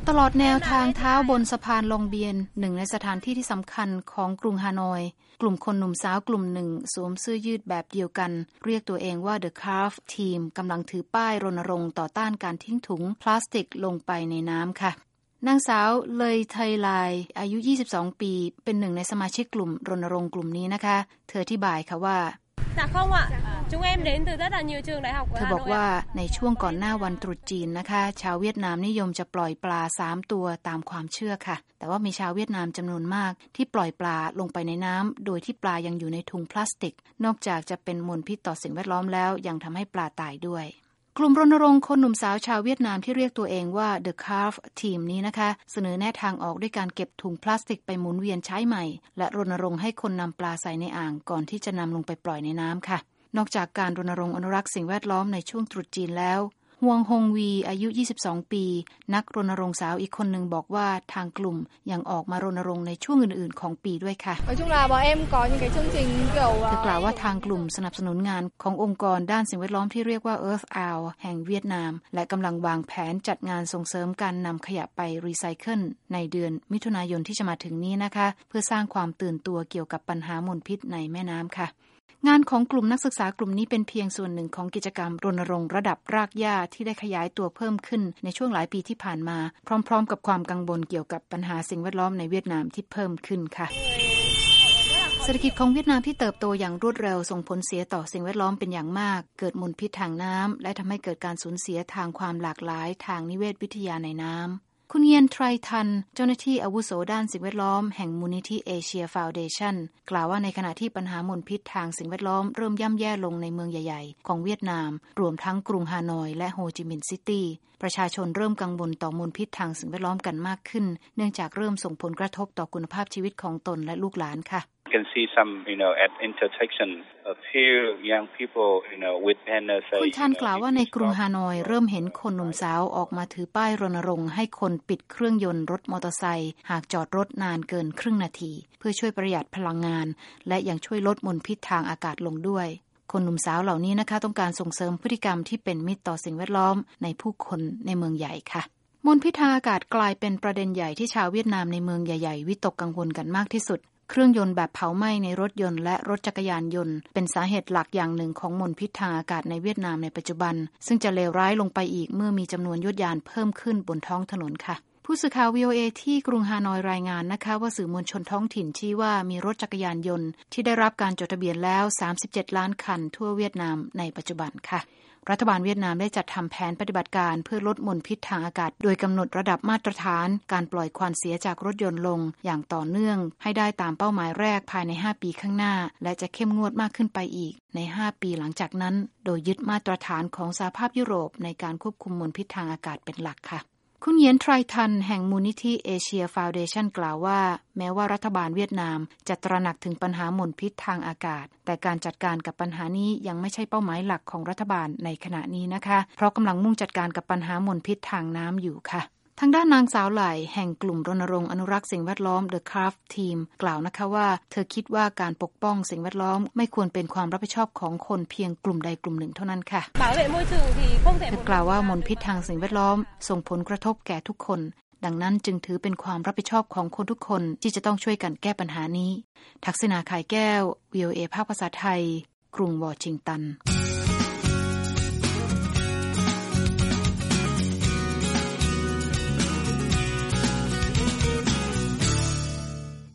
ตลอดแนวทางเท้าบนสะพานลองเบียนหนึ่งในสถานที่ที่สำคัญของกรุงฮานอยกลุ่มคนหนุ่มสาวกลุ่มหนึ่งสวมเสื้อยืดแบบเดียวกันเรียกตัวเองว่า The Craft Team กำลังถือป้ายรณรงค์ต่อต้านการทิ้งถุงพลาสติกลงไปในน้ำค่ะนางสาวเลยไทไลอายุ22ปีเป็นหนึ่งในสมาชิกกลุ่มรณรงค์กลุ่มนี้นะคะเธออธิบายค่ะว่าเธอบอกว่าในช่วงก่อนหน้าวันตรุษจีนนะคะชาวเวียดนามนิยมจะปล่อยปลา3ตัวตามความเชื่อค่ะแต่ว่ามีชาวเวียดนามจำนวนมากที่ปล่อยปลาลงไปในน้ำโดยที่ปลายังอยู่ในถุงพลาสติกนอกจากจะเป็นมลพิษต่อสิ่งแวดล้อมแล้วยังทำให้ปลาตายด้วยกลุ่มรณรงค์คนหนุ่มสาวชาวเวียดนามที่เรียกตัวเองว่า The Craft Team นี้นะคะเสนอแนวทางออกด้วยการเก็บถุงพลาสติกไปหมุนเวียนใช้ใหม่และรณรงค์ให้คนนำปลาใส่ในอ่างก่อนที่จะนำลงไปปล่อยในน้ำค่ะนอกจากการรณรงค์อนุรักษ์สิ่งแวดล้อมในช่วงตรุษจีนแล้วฮวงฮงวีอายุ22ปีนักรณรงค์สาวอีกคนหนึ่งบอกว่าทางกลุ่มยังออกมารณรงค์ในช่วงอื่นๆของปีด้วยค่ะเธอกล่าวว่าทางกลุ่มสนับสนุนงานขององค์กรด้านสิ่งแวดล้อมที่เรียกว่า Earth Hour แห่งเวียดนามและกำลังวางแผนจัดงานส่งเสริมการนำขยะไปรีไซเคิลในเดือนมิถุนายนที่จะมาถึงนี้นะคะเพื่อสร้างความตื่นตัวเกี่ยวกับปัญหามลพิษในแม่น้ำค่ะงานของกลุ่มนักศึกษากลุ่มนี้เป็นเพียงส่วนหนึ่งของกิจกรรมรณรงค์ระดับรากหญ้าที่ได้ขยายตัวเพิ่มขึ้นในช่วงหลายปีที่ผ่านมาพร้อมๆกับความกังวลเกี่ยวกับปัญหาสิ่งแวดล้อมในเวียดนามที่เพิ่มขึ้นค่ะเศรษฐกิจของเวียดนามที่เติบโตอย่างรวดเร็วส่งผลเสียต่อสิ่งแวดล้อมเป็นอย่างมากเกิดมลพิษทางน้ำและทำให้เกิดการสูญเสียทางความหลากหลายทางนิเวศวิทยาในน้ำคุณเยียนไทรทันเจ้าหน้าที่อาวุโสด้านสิ่งแวดล้อมแห่งมูลนิธิเอเชียฟาวเดชั่นกล่าวว่าในขณะที่ปัญหามลพิษทางสิ่งแวดล้อมเริ่มย่ำแย่ลงในเมืองใหญ่ๆของเวียดนามรวมทั้งกรุงฮานอยและโฮจิมินห์ซิตี้ประชาชนเริ่มกังวลต่อมลพิษทางสิ่งแวดล้อมกันมากขึ้นเนื่องจากเริ่มส่งผลกระทบต่อคุณภาพชีวิตของตนและลูกหลานค่ะ can see some at intersection a few young people with banners คุณชันกล่าวว่าในกรุงฮานอยเริ่มเห็นคนหนุ่มสาวออกมาถือป้ายรณรงค์ให้คนปิดเครื่องยนต์รถมอเตอร์ไซค์หากจอดรถนานเกินครึ่งนาทีเพื่อช่วยประหยัดพลังงานและยังช่วยลดมลพิษทางอากาศลงด้วยคนหนุ่มสาวเหล่านี้นะคะต้องการส่งเสริมพฤติกรรมที่เป็นมิตรต่อสิ่งแวดล้อมในผู้คนในเมืองใหญ่ค่ะมลพิษทางอากาศกลายเป็นประเด็นใหญ่ที่ชาวเวียดนามในเมืองใหญ่ๆวิตกกังวลกันมากที่สุดเครื่องยนต์แบบเผาไหม้ในรถยนต์และรถจักรยานยนต์เป็นสาเหตุหลักอย่างหนึ่งของมลพิษทางอากาศในเวียดนามในปัจจุบันซึ่งจะเลวร้ายลงไปอีกเมื่อมีจำนวนยวดยานเพิ่มขึ้นบนท้องถนนค่ะผู้สื่อข่าว VOA ที่กรุงฮานอยรายงานนะคะว่าสื่อมวลชนท้องถิ่นชี้ว่ามีรถจักรยานยนต์ที่ได้รับการจดทะเบียนแล้ว37ล้านคันทั่วเวียดนามในปัจจุบันค่ะรัฐบาลเวียดนามได้จัดทำแผนปฏิบัติการเพื่อลดมลพิษทางอากาศโดยกำหนดระดับมาตรฐานการปล่อยควันเสียจากรถยนต์ลงอย่างต่อเนื่องให้ได้ตามเป้าหมายแรกภายใน5ปีข้างหน้าและจะเข้มงวดมากขึ้นไปอีกใน5ปีหลังจากนั้นโดยยึดมาตรฐานของสหภาพยุโรปในการควบคุมมลพิษทางอากาศเป็นหลักค่ะคุณเยียนไทรทันแห่งมูลนิธิเอเชียฟาวเดชั่นกล่าวว่าแม้ว่ารัฐบาลเวียดนามจะตระหนักถึงปัญหามลพิษทางอากาศแต่การจัดการกับปัญหานี้ยังไม่ใช่เป้าหมายหลักของรัฐบาลในขณะนี้นะคะเพราะกำลังมุ่งจัดการกับปัญหามลพิษทางน้ำอยู่ค่ะทางด้านนางสาวไหลแห่งกลุ่มรณรงค์อนุรักษ์สิ่งแวดล้อม The Craft Team กล่าวนะคะว่าเธอคิดว่าการปกป้องสิ่งแวดล้อมไม่ควรเป็นความรับผิดชอบของคนเพียงกลุ่มใดกลุ่มหนึ่งเท่านั้นค่ะเธอกล่าวว่ามลพิษทางสิ่งแวดล้อมส่งผลกระทบแก่ทุกคนดังนั้นจึงถือเป็นความรับผิดชอบของคนทุกคนที่จะต้องช่วยกันแก้ปัญหานี้ทักษิณา ข่ายแก้ว VOA ภาคภาษาไทยกรุงวอชิงตัน